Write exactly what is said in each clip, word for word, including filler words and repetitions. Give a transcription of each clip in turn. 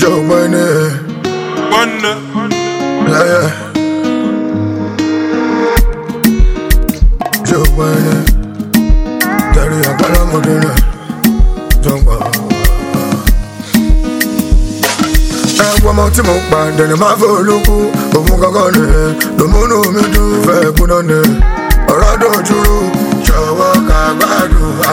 Joe Money. Money. Yeah, yeah. Joe Money. Daddy, I got a modena. Jump up. One more time, but then I'm for look. Oh, my God, the moon of me do. Fair put on it. Or I don't you. Walk out,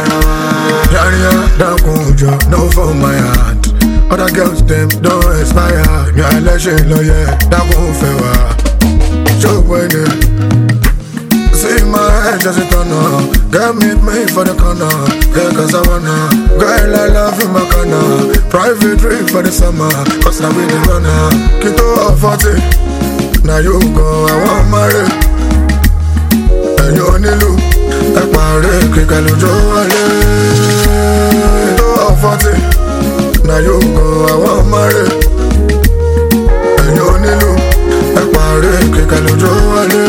no for my heart. Other girls them don't inspire. Me I let you know yeah, that won't fail. So when you see my head just a turn on, girl meet me for the corner. Girl cause I wanna, girl I love you my corner. Private trip for the summer, cause I be the runner. Kito off forty, now you go I want marry. And you only look. Ẹ̀pàrẹ́ kíkà lójó wálé tó ọ̀fọ́tì náà yóò gan àwọn ọmọrẹ́ ẹ̀yìn onílù ẹ̀pàrẹ́ kíkà lójó wálé.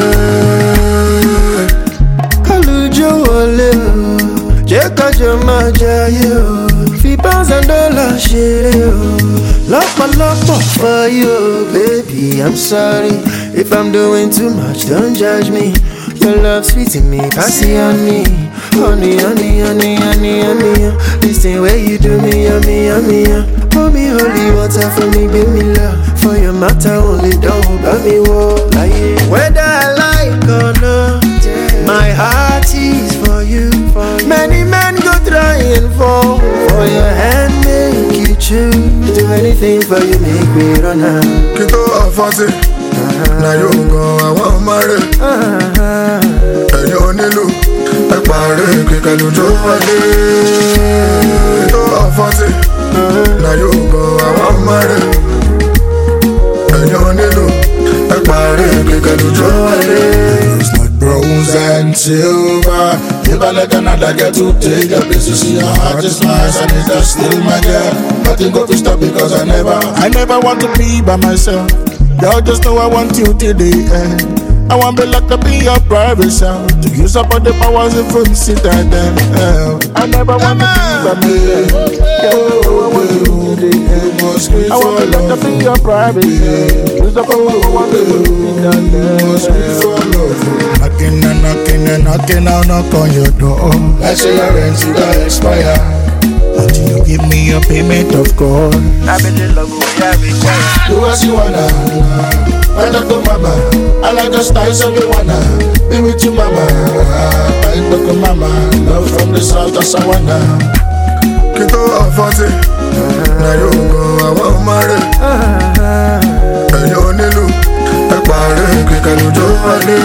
Kálùjó wọlé o, jẹ́ kájọ máa jayé o, fi pounds and dollars ṣeré o, lọ́pọ̀lọpọ̀ for you, baby, I'm sorry if I'm doing too much, don't judge me. Your love sweet in me, passy on me. Honey, honey, honey, honey, honey. This thing where you do me, yummy, yummy. Pour me holy water for me, give me love. For your matter only, don't hold me wall. Whether I like or not, my heart is for you. Many men go try and fall. For your hand, make you choose. Do anything for you, make me run out. Kito ọ̀fọ́tì. Now you go, I want marry. And you only look ẹ̀pàrẹ́ kíkà lójó wálé tó ọ̀fọ́tì. Now you go, I want marry. And you only look ẹ̀pàrẹ́ kíkà lójó wálé. It's not bronze and silver. If I let another get to take your place, you see your heart is nice and it's just still my girl. Nothing go to stop because I never, I never want to be by myself. Y'all just know I want you till the end. I want me locked up in your private cell to use up all the powers in front sit at them. I never want to be by myself. I want you till the end. I want me locked up in your private cell. Use up all the powers in front sit at them. Knocking and knocking and knocking, I'll knock on your door. Let's say your rent is gonna expire until you give me your payment of course. I've been in love with everything. Do as you wanna. I don't go mama. I like the style so you wanna be with you mama. I don't go mama. Love from the south of Savannah. Kito ọ̀fọ́tì náà yóò gan àwọn ọmọrẹ́ ẹ̀yìn onílù ẹ̀pàrẹ́ kíkà lójó wálé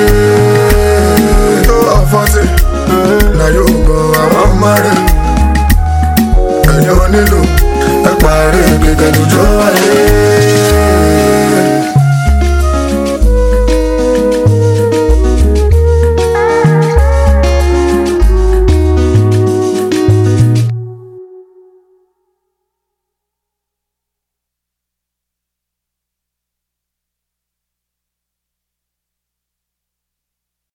Kito ọ̀fọ́tì náà yóò gan àwọn ọmọrẹ́ ẹ̀yìn onílù ẹ̀pàrẹ́ kíkà lójó wálé.